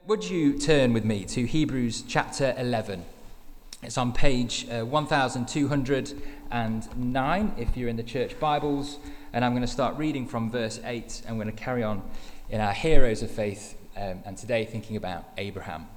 Would you turn with me to Hebrews chapter 11? It's on page 1209 if you're in the church Bibles, and I'm going to start reading from verse 8, and we're going to carry on in our heroes of faith, and today thinking about Abraham.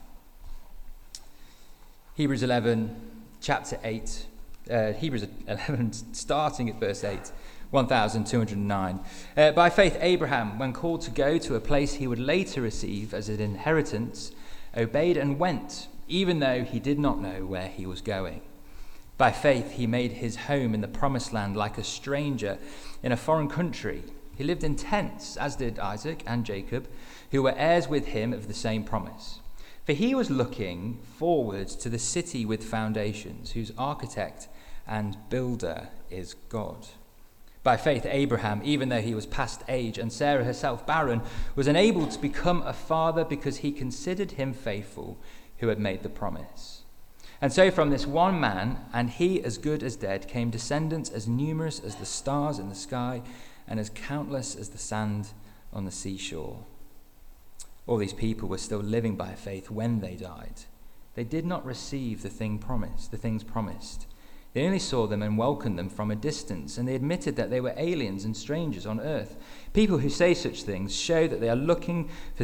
Hebrews 11, chapter 8, Hebrews 11 starting at verse 8. 1209. By faith, Abraham, when called to go to a place he would later receive as an inheritance, obeyed and went, even though he did not know where he was going. By faith, he made his home in the promised land like a stranger in a foreign country. He lived in tents, as did Isaac and Jacob, who were heirs with him of the same promise. For he was looking forward to the city with foundations, whose architect and builder is God. By faith, Abraham, even though he was past age and Sarah herself barren, was enabled to become a father because he considered him faithful who had made the promise. And so from this one man, and he as good as dead, came descendants as numerous as the stars in the sky and as countless as the sand on the seashore. All these people were still living by faith when they died. They did not receive the things promised. They only saw them and welcomed them from a distance, and they admitted that they were aliens and strangers on earth. People who say such things show that they are looking for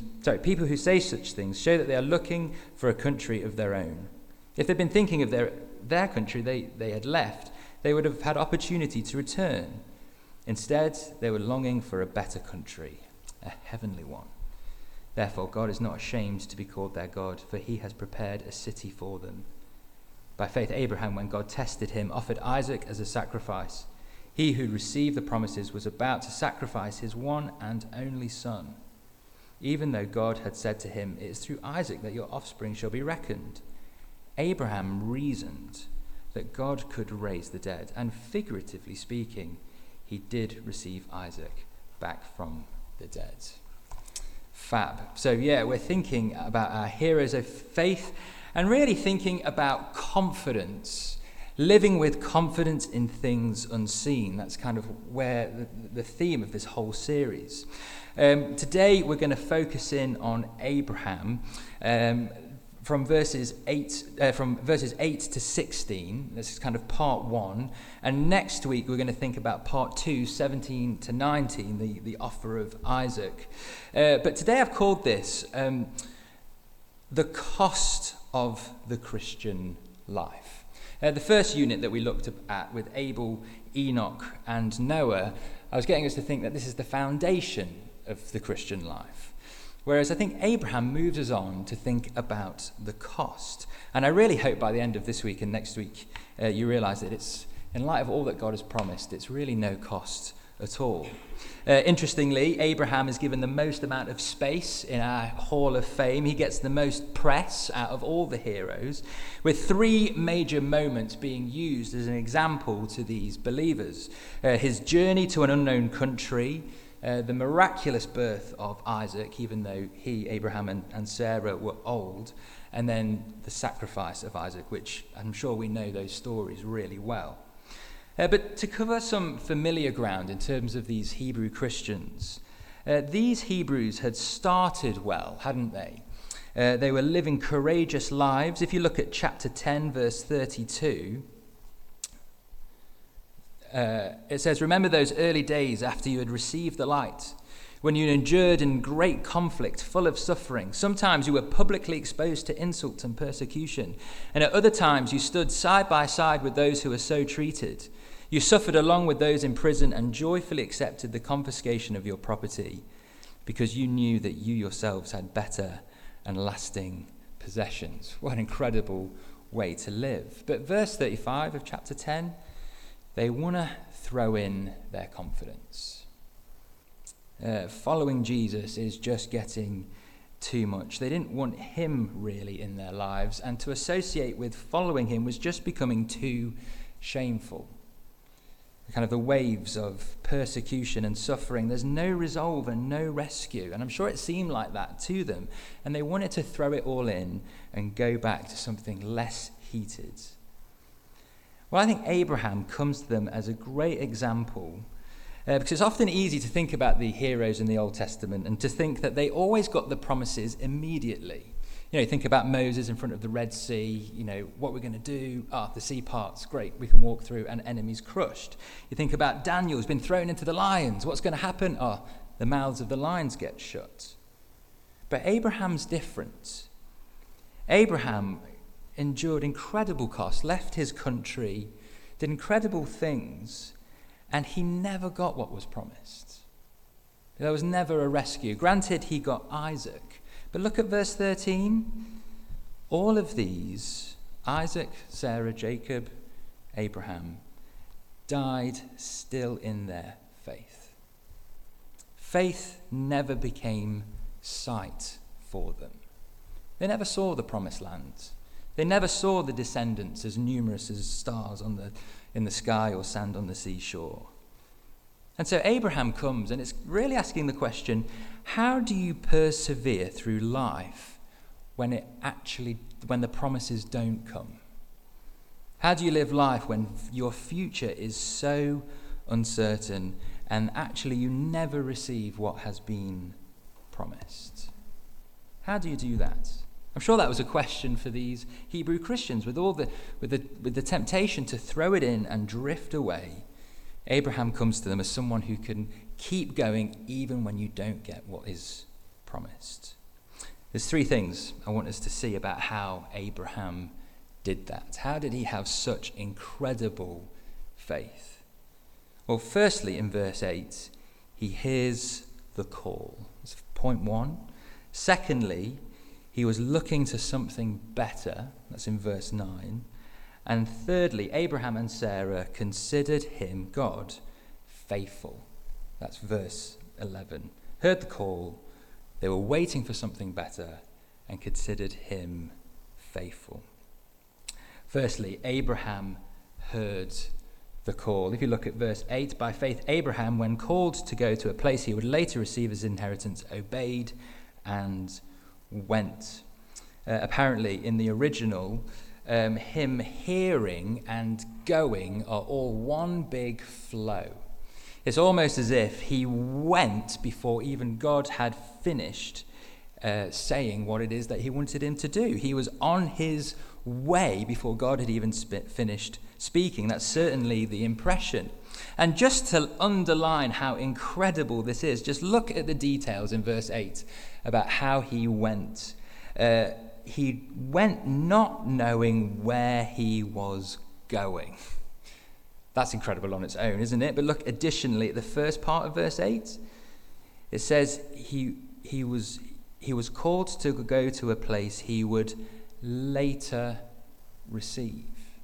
a country of their own. If they'd been thinking of their country they had left, they would have had opportunity to return. Instead, they were longing for a better country, a heavenly one. Therefore, God is not ashamed to be called their God, for he has prepared a city for them. By faith, Abraham, when God tested him, offered Isaac as a sacrifice. He who received the promises was about to sacrifice his one and only son, even though God had said to him, "It is through Isaac that your offspring shall be reckoned." Abraham reasoned that God could raise the dead, and figuratively speaking, he did receive Isaac back from the dead. Fab. So we're thinking about our heroes of faith, and really thinking about confidence, living with confidence in things unseen. That's kind of where the theme of this whole series. Today we're going to focus in on Abraham from verses 8 to 16. This is kind of part 1. And next week we're going to think about part 2, 17 to 19, the offer of Isaac. But today I've called this the cost of the Christian life. The first unit that we looked at with Abel, Enoch, and Noah, I was getting us to think that this is the foundation of the Christian life. Whereas I think Abraham moves us on to think about the cost. And I really hope by the end of this week and next week, you realise that it's, in light of all that God has promised, it's really no cost at all. Interestingly, Abraham is given the most amount of space in our Hall of Fame. He gets the most press out of all the heroes, with 3 major moments being used as an example to these believers. His journey to an unknown country, the miraculous birth of Isaac, even though Abraham and Sarah were old, and then the sacrifice of Isaac, which I'm sure we know those stories really well. But to cover some familiar ground in terms of these Hebrew Christians, these Hebrews had started well, hadn't they? They were living courageous lives. If you look at chapter 10, verse 32, it says, "Remember those early days after you had received the light, when you endured in great conflict, full of suffering. Sometimes you were publicly exposed to insult and persecution, and at other times you stood side by side with those who were so treated. You suffered along with those in prison and joyfully accepted the confiscation of your property, because you knew that you yourselves had better and lasting possessions." What an incredible way to live. But verse 35 of chapter 10, they want to throw in their confidence. Following Jesus is just getting too much. They didn't want him really in their lives, and to associate with following him was just becoming too shameful. Kind of the waves of persecution and suffering, there's no resolve and no rescue. And I'm sure it seemed like that to them. And they wanted to throw it all in and go back to something less heated. Well, I think Abraham comes to them as a great example Because it's often easy to think about the heroes in the Old Testament and to think that they always got the promises immediately. You think about Moses in front of the Red Sea, what we're going to do. The sea parts, great, we can walk through, and enemies crushed. You think about Daniel, who's been thrown into the lions. What's going to happen? The mouths of the lions get shut. But Abraham's different. Abraham endured incredible cost, left his country, did incredible things, and he never got what was promised. There was never a rescue. Granted, he got Isaac. But look at verse 13. All of these, Isaac, Sarah, Jacob, Abraham, died still in their faith. Faith never became sight for them. They never saw the promised land. They never saw the descendants as numerous as stars in the sky or sand on the seashore. And so Abraham comes, and it's really asking the question, how do you persevere through life when the promises don't come? How do you live life when your future is so uncertain and actually you never receive what has been promised? How do you do that? I'm sure that was a question for these Hebrew Christians with the temptation to throw it in and drift away. Abraham comes to them as someone who can keep going even when you don't get what is promised. There's three things I want us to see about how Abraham did that. How did he have such incredible faith? Well, firstly, in verse 8, he hears the call. That's point one. Secondly, he was looking to something better. That's in verse 9. And thirdly, Abraham and Sarah considered him, God, faithful. That's verse 11. Heard the call. They were waiting for something better and considered him faithful. Firstly, Abraham heard the call. If you look at verse 8, by faith, Abraham, when called to go to a place he would later receive as inheritance, obeyed and went. Apparently, in the original, him hearing and going are all one big flow. It's almost as if he went before even God had finished saying what it is that he wanted him to do. He was on his way before God had even finished speaking. That's certainly the impression. And just to underline how incredible this is, just look at the details in verse 8 about how he went. He went not knowing where he was going. That's incredible on its own, isn't it? But look additionally at the first part of verse 8. It says he was called to go to a place he would later receive.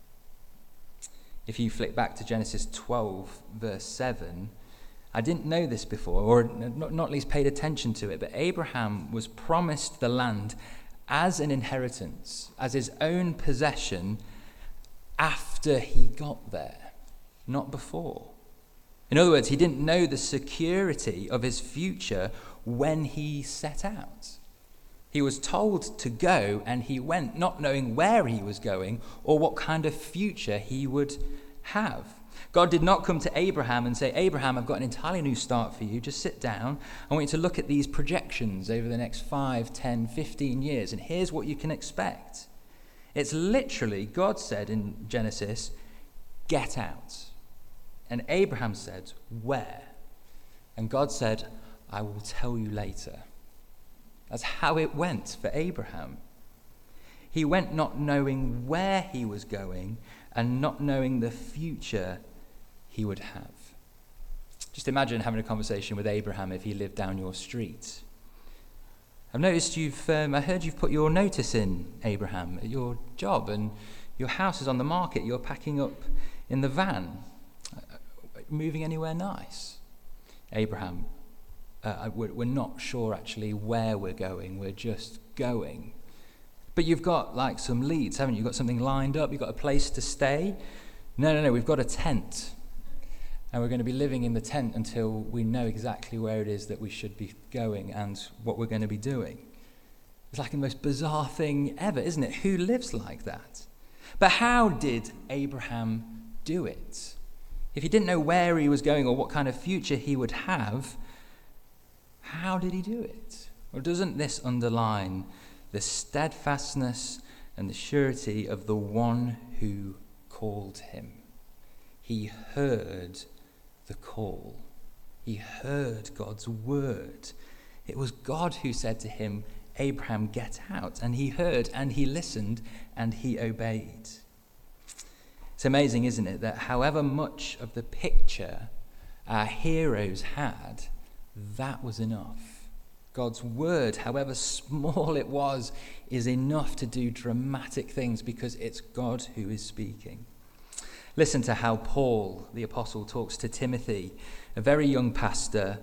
If you flick back to Genesis 12, verse 7, I didn't know this before, or not least paid attention to it, but Abraham was promised the land as an inheritance, as his own possession, after he got there, not before. In other words, he didn't know the security of his future when he set out. He was told to go, and he went, not knowing where he was going or what kind of future he would have. God did not come to Abraham and say, Abraham, I've got an entirely new start for you. Just sit down. I want you to look at these projections over the next 5, 10, 15 years, and here's what you can expect. It's literally, God said in Genesis, get out. And Abraham said, where? And God said, I will tell you later. That's how it went for Abraham. He went not knowing where he was going and not knowing the future he would have. Just imagine having a conversation with Abraham if he lived down your street. I've noticed I heard you've put your notice in, Abraham, at your job, and your house is on the market. You're packing up in the van. Moving anywhere nice? Abraham, we're not sure actually where we're going. We're just going. But you've got some leads, haven't you? You've got something lined up. You've got a place to stay. No. We've got a tent. And we're going to be living in the tent until we know exactly where it is that we should be going and what we're going to be doing. It's like the most bizarre thing ever, isn't it? Who lives like that? But how did Abraham do it? if he didn't know where he was going or what kind of future he would have, how did he do it? Or doesn't this underline the steadfastness and the surety of the one who called him? He heard the call. He heard God's word. It was God who said to him, Abraham, get out. And he heard and he listened and he obeyed. It's amazing, isn't it, that however much of the picture our heroes had, that was enough. God's word, however small it was, is enough to do dramatic things because it's God who is speaking. Listen to how Paul, the apostle, talks to Timothy, a very young pastor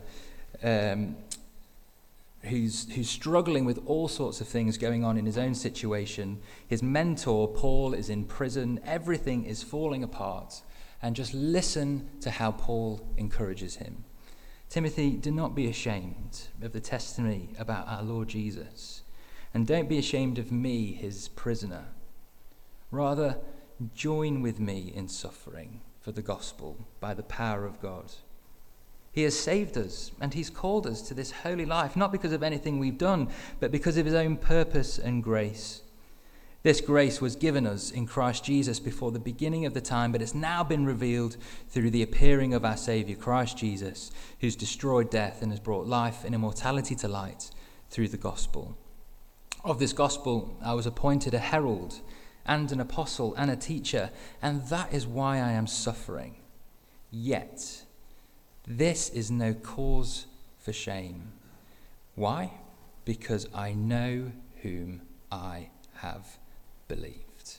who's struggling with all sorts of things going on in his own situation. His mentor, Paul, is in prison. Everything is falling apart. And just listen to how Paul encourages him. Timothy, do not be ashamed of the testimony about our Lord Jesus. And don't be ashamed of me, his prisoner. Rather, join with me in suffering for the gospel by the power of God. He has saved us and he's called us to this holy life, not because of anything we've done, but because of his own purpose and grace. This grace was given us in Christ Jesus before the beginning of the time, but it's now been revealed through the appearing of our Saviour, Christ Jesus, who's destroyed death and has brought life and immortality to light through the gospel. Of this gospel, I was appointed a herald and an apostle and a teacher, and that is why I am suffering. Yet, this is no cause for shame. Why? Because I know whom I have believed.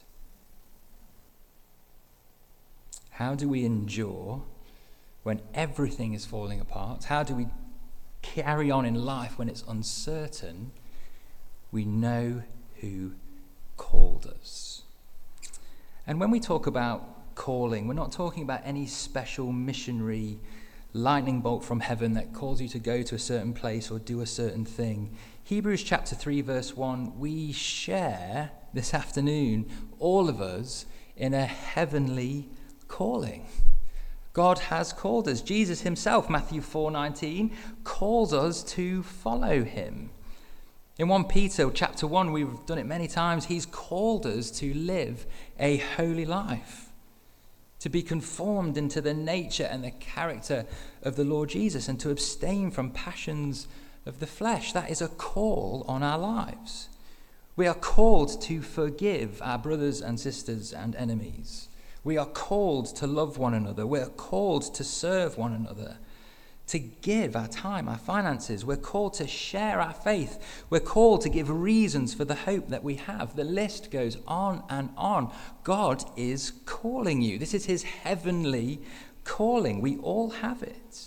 How do we endure when everything is falling apart? How do we carry on in life when it's uncertain? We know who called us. And when we talk about calling, we're not talking about any special missionary lightning bolt from heaven that calls you to go to a certain place or do a certain thing. Hebrews chapter 3 verse 1, we share this afternoon, all of us, in a heavenly calling. God has called us. Jesus himself, Matthew 4:19, calls us to follow him. In 1 Peter chapter 1, we've done it many times, he's called us to live a holy life, to be conformed into the nature and the character of the Lord Jesus, and to abstain from passions of the flesh. That is a call on our lives. We are called to forgive our brothers and sisters and enemies. We are called to love one another. We are called to serve one another, to give our time, our finances. We're called to share our faith. We're called to give reasons for the hope that we have. The list goes on and on. God is calling you. This is his heavenly calling. We all have it.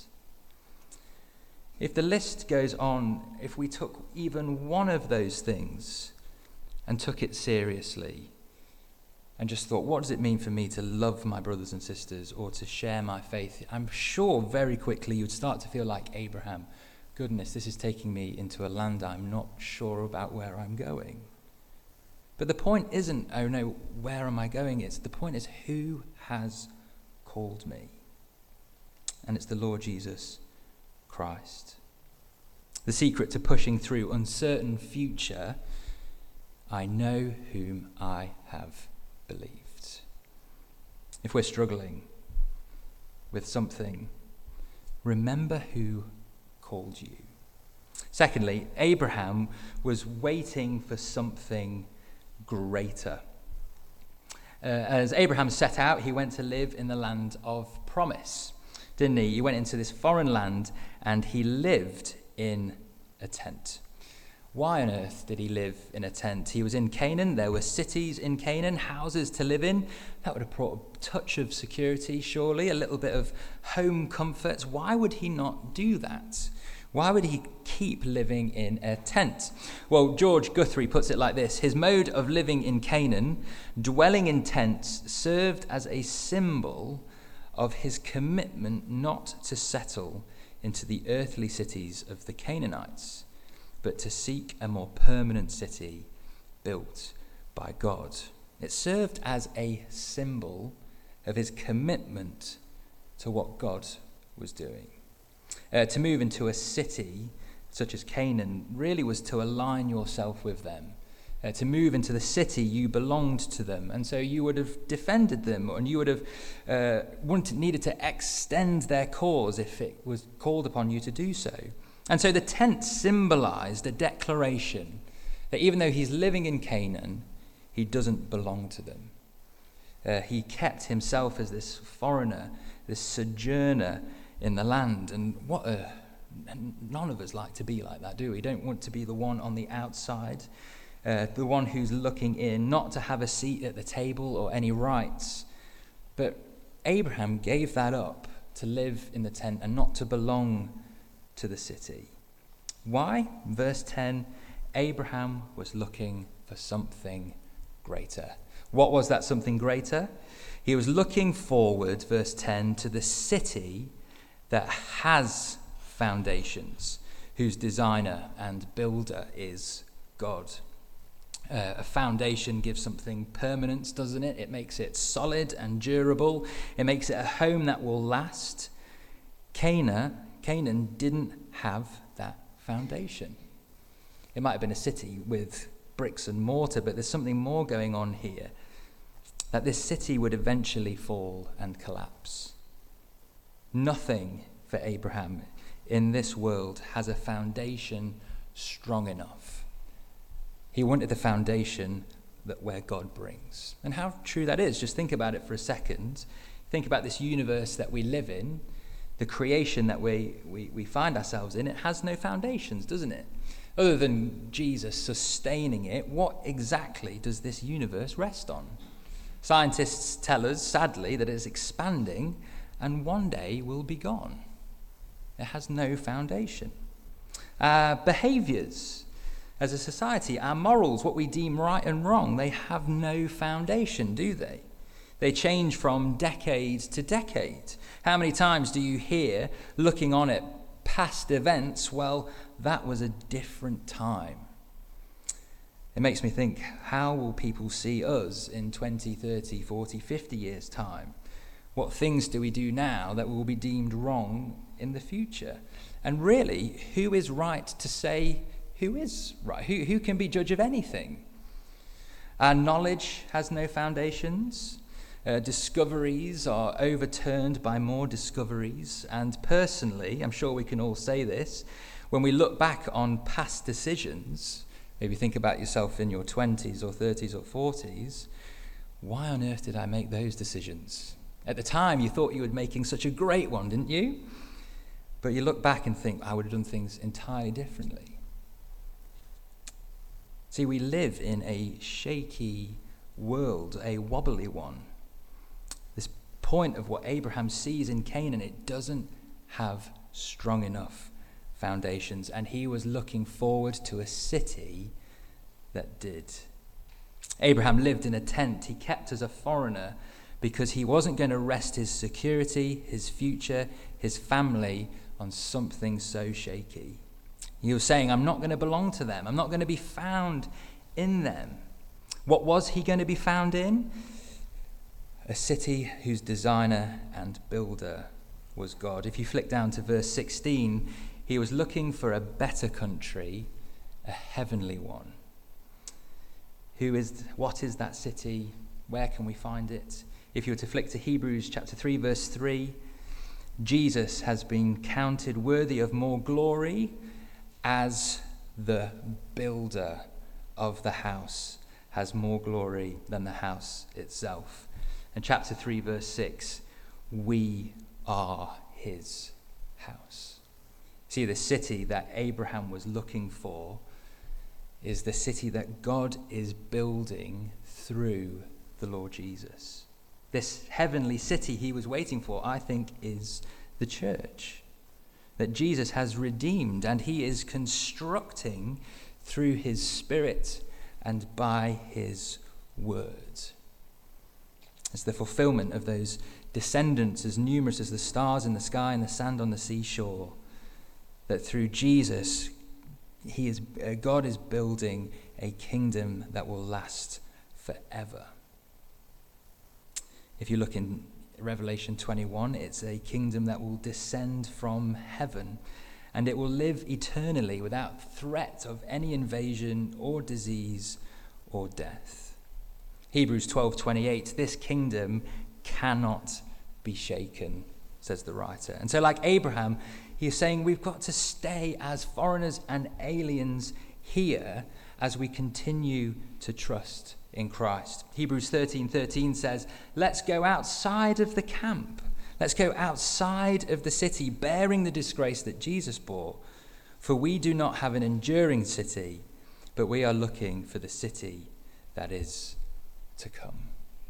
If the list goes on, if we took even one of those things and took it seriously and just thought, what does it mean for me to love my brothers and sisters or to share my faith? I'm sure very quickly you'd start to feel like Abraham. Goodness, this is taking me into a land I'm not sure about where I'm going. But the point isn't, oh no, where am I going? The point is, who has called me? And it's the Lord Jesus Christ. The secret to pushing through uncertain future, I know whom I have believed. If we're struggling with something, remember who called you. Secondly, Abraham was waiting for something greater. As Abraham set out, he went to live in the land of promise, didn't he? He went into this foreign land and he lived in a tent. Why on earth did he live in a tent? He was in Canaan. There were cities in Canaan, houses to live in. That would have brought a touch of security, surely, a little bit of home comfort. Why would he not do that? Why would he keep living in a tent? Well, George Guthrie puts it like this. His mode of living in Canaan, dwelling in tents, served as a symbol of his commitment not to settle into the earthly cities of the Canaanites, but to seek a more permanent city built by God. It served as a symbol of his commitment to what God was doing. To move into a city such as Canaan really was to align yourself with them. To move into the city, you belonged to them, and so you would have defended them, and you would have needed to extend their cause if it was called upon you to do so. And so the tent symbolized a declaration that even though he's living in Canaan, he doesn't belong to them. He kept himself as this foreigner, this sojourner in the land, and none of us like to be like that, do we? Don't want to be the one on the outside. The one who's looking in, not to have a seat at the table or any rights. But Abraham gave that up to live in the tent and not to belong to the city. Why? Verse 10, Abraham was looking for something greater. What was that something greater? He was looking forward, verse 10, to the city that has foundations, whose designer and builder is God. A foundation gives something permanence, doesn't it? It makes it solid and durable. It makes it a home that will last. Canaan didn't have that foundation. It might have been a city with bricks and mortar, but there's something more going on here. That this city would eventually fall and collapse. Nothing for Abraham in this world has a foundation strong enough. He wanted the foundation that where God brings. And how true that is. Just think about it for a second. Think about this universe that we live in, the creation that we find ourselves in. It has no foundations, doesn't it? Other than Jesus sustaining it, what exactly does this universe rest on? Scientists tell us, sadly, that it's expanding and one day will be gone. It has no foundation. Behaviours. As a society, our morals, what we deem right and wrong, they have no foundation, do they? They change from decade to decade. How many times do you hear, looking on at past events, well, that was a different time? It makes me think, how will people see us in 20, 30, 40, 50 years' time? What things do we do now that will be deemed wrong in the future? And really, who is right to say who is right? Who can be judge of anything? Our knowledge has no foundations. Discoveries are overturned by more discoveries. And personally, I'm sure we can all say this, when we look back on past decisions, maybe think about yourself in your 20s or 30s or 40s, why on earth did I make those decisions? At the time, you thought you were making such a great one, didn't you? But you look back and think, I would have done things entirely differently. See, we live in a shaky world, a wobbly one. This point of what Abraham sees in Canaan, it doesn't have strong enough foundations, and he was looking forward to a city that did. Abraham lived in a tent. He kept as a foreigner because he wasn't going to rest his security, his future, his family on something so shaky. He was saying, I'm not going to belong to them. I'm not going to be found in them. What was he going to be found in? A city whose designer and builder was God. If you flick down to verse 16, he was looking for a better country, a heavenly one. What is that city? Where can we find it? If you were to flick to Hebrews chapter 3, verse 3, Jesus has been counted worthy of more glory as the builder of the house has more glory than the house itself. And chapter 3, verse 6, we are his house. See, the city that Abraham was looking for is the city that God is building through the Lord Jesus. This heavenly city he was waiting for, I think, is the church that Jesus has redeemed and he is constructing through his Spirit and by his word. It's the fulfillment of those descendants as numerous as the stars in the sky and the sand on the seashore, that through Jesus God is building a kingdom that will last forever. If you look in Revelation 21. It's a kingdom that will descend from heaven, and it will live eternally without threat of any invasion or disease or death. Hebrews 12:28, this kingdom cannot be shaken, says the writer. And so like Abraham, he's saying we've got to stay as foreigners and aliens here as we continue to trust in Christ. Hebrews 13:13 says, let's go outside of the camp. Let's go outside of the city, bearing the disgrace that Jesus bore. For we do not have an enduring city, but we are looking for the city that is to come.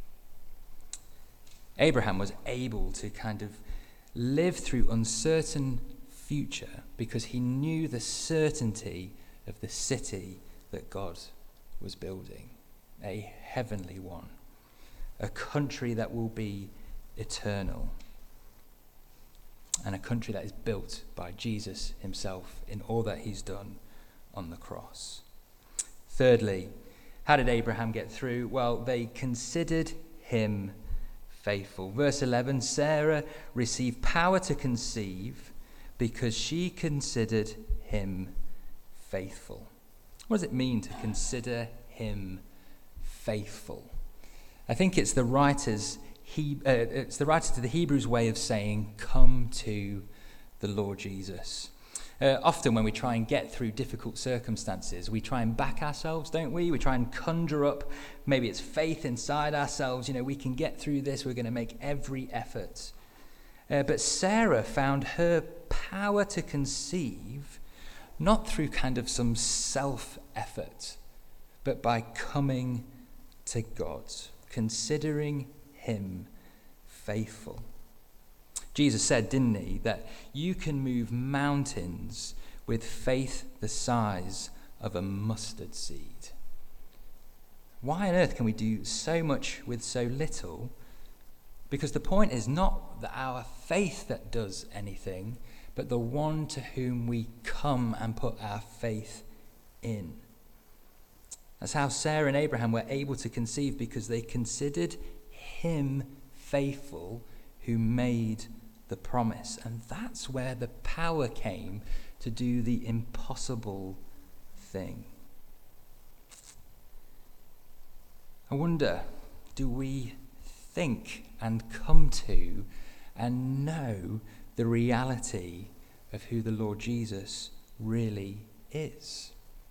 Abraham was able to kind of live through uncertain future because he knew the certainty of the city that God was building, a heavenly one, a country that will be eternal, and a country that is built by Jesus himself in all that he's done on the cross. Thirdly, how did Abraham get through? Well, they considered him faithful. Verse 11, Sarah received power to conceive because she considered him faithful. What does it mean to consider him faithful? I think it's the writer to the Hebrews way of saying, come to the Lord Jesus. Often when we try and get through difficult circumstances, we try and back ourselves, don't we? We try and conjure up, maybe it's faith inside ourselves. We can get through this. We're going to make every effort. But Sarah found her power to conceive not through kind of some self-effort, but by coming to God, considering him faithful. Jesus said, didn't he, that you can move mountains with faith the size of a mustard seed. Why on earth can we do so much with so little? Because the point is not that our faith that does anything, but the one to whom we come and put our faith in. That's how Sarah and Abraham were able to conceive, because they considered him faithful who made the promise. And that's where the power came to do the impossible thing. I wonder, do we think and come to and know the reality of who the Lord Jesus really is?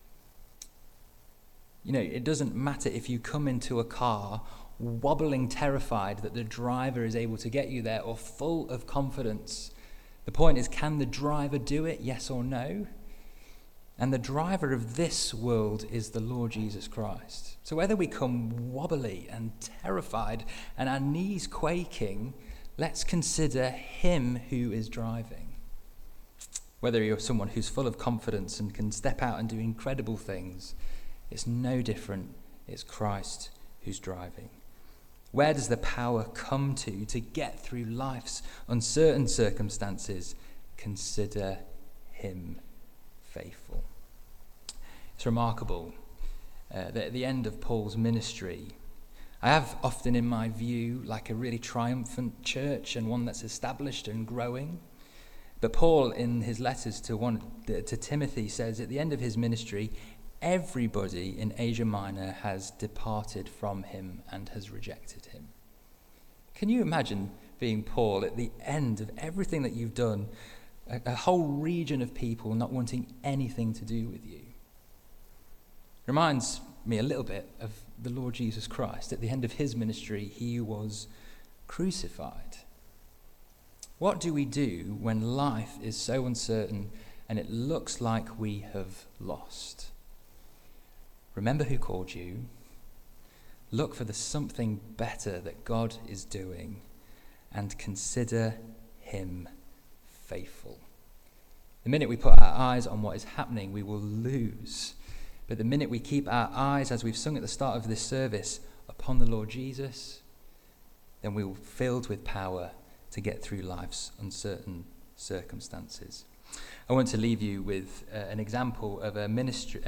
It doesn't matter if you come into a car wobbling, terrified that the driver is able to get you there, or full of confidence. The point is, can the driver do it, yes or no? And the driver of this world is the Lord Jesus Christ. So whether we come wobbly and terrified and our knees quaking, let's consider him who is driving. Whether you're someone who's full of confidence and can step out and do incredible things, it's no different. It's Christ who's driving. Where does the power come to get through life's uncertain circumstances? Consider him faithful. It's remarkable that at the end of Paul's ministry, I have often in my view like a really triumphant church and one that's established and growing. But Paul, in his letters to Timothy, says at the end of his ministry, everybody in Asia Minor has departed from him and has rejected him. Can you imagine being Paul at the end of everything that you've done, a whole region of people not wanting anything to do with you? Reminds me a little bit of the Lord Jesus Christ. At the end of his ministry, he was crucified. What do we do when life is so uncertain and it looks like we have lost? Remember who called you. Look for the something better that God is doing and consider him faithful. The minute we put our eyes on what is happening, we will lose. But the minute we keep our eyes, as we've sung at the start of this service, upon the Lord Jesus, then we will be filled with power to get through life's uncertain circumstances. I want to leave you with an example of a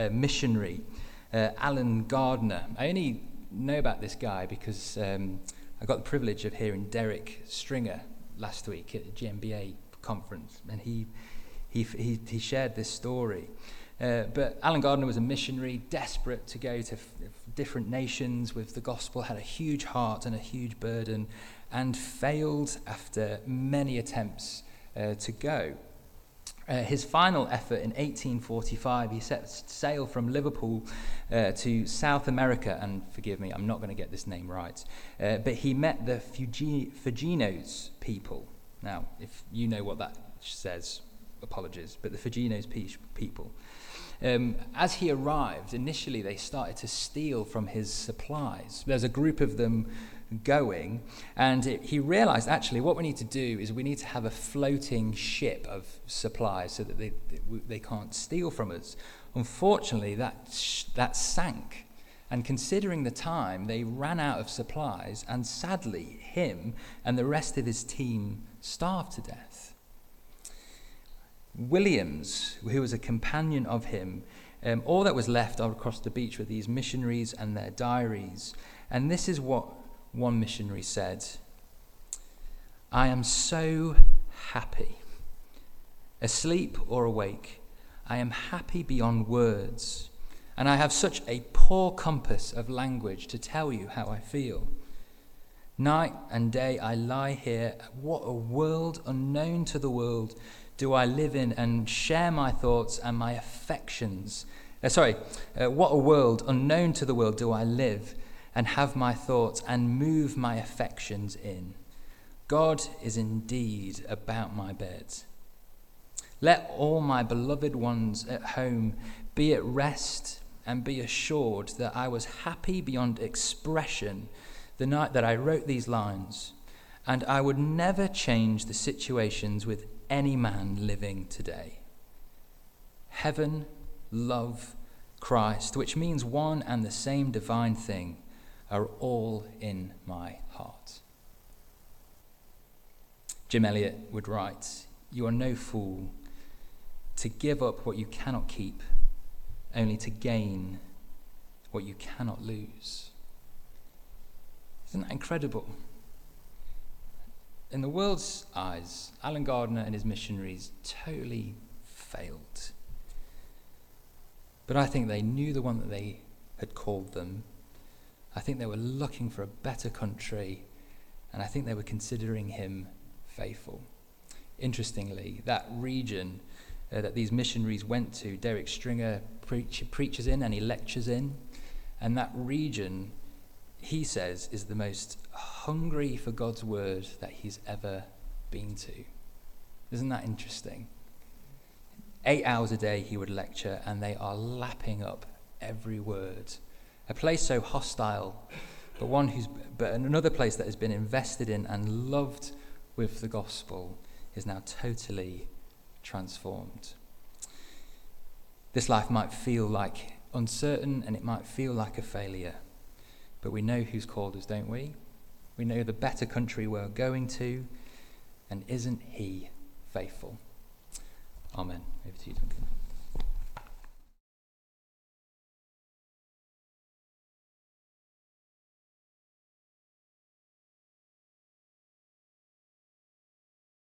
missionary, Alan Gardner. I only know about this guy because I got the privilege of hearing Derek Stringer last week at the GMBA conference, and he shared this story. But Alan Gardner was a missionary, desperate to go to different nations with the gospel, had a huge heart and a huge burden, and failed after many attempts to go. His final effort in 1845, he set sail from Liverpool to South America, and forgive me, I'm not going to get this name right, but he met the Fueginos people. Now, if you know what that says, apologies, but the Fueginos people. As he arrived, initially they started to steal from his supplies. There's a group of them going, and he realized, actually, what we need to do is we need to have a floating ship of supplies so that they can't steal from us. Unfortunately, that sank, and considering the time, they ran out of supplies, and sadly, him and the rest of his team starved to death. Williams, who was a companion of him, all that was left across the beach were these missionaries and their diaries. And this is what one missionary said: "I am so happy. Asleep or awake, I am happy beyond words, and I have such a poor compass of language to tell you how I feel. Night and day I lie here. What a world unknown to the world do I live in and share my thoughts and my affections. What a world unknown to the world do I live and have my thoughts and move my affections in. God is indeed about my bed. Let all my beloved ones at home be at rest and be assured that I was happy beyond expression the night that I wrote these lines, and I would never change the situations with any man living today. Heaven, love, Christ, which means one and the same divine thing, are all in my heart." Jim Elliot would write, "You are no fool to give up what you cannot keep, only to gain what you cannot lose." Isn't that incredible? In the world's eyes, Alan Gardner and his missionaries totally failed. But I think they knew the one that they had called them. I think they were looking for a better country, and I think they were considering him faithful. Interestingly, that region that these missionaries went to, Derek Stringer preaches in and he lectures in, and that region, he says, is the most hungry for God's word that he's ever been to. Isn't that interesting? 8 hours a day he would lecture, and they are lapping up every word. A place so hostile, but another place that has been invested in and loved with the gospel is now totally transformed. This life might feel like uncertain, and it might feel like a failure, but we know who's called us, don't we? We know the better country we're going to, and isn't he faithful? Amen. Over to you, Duncan.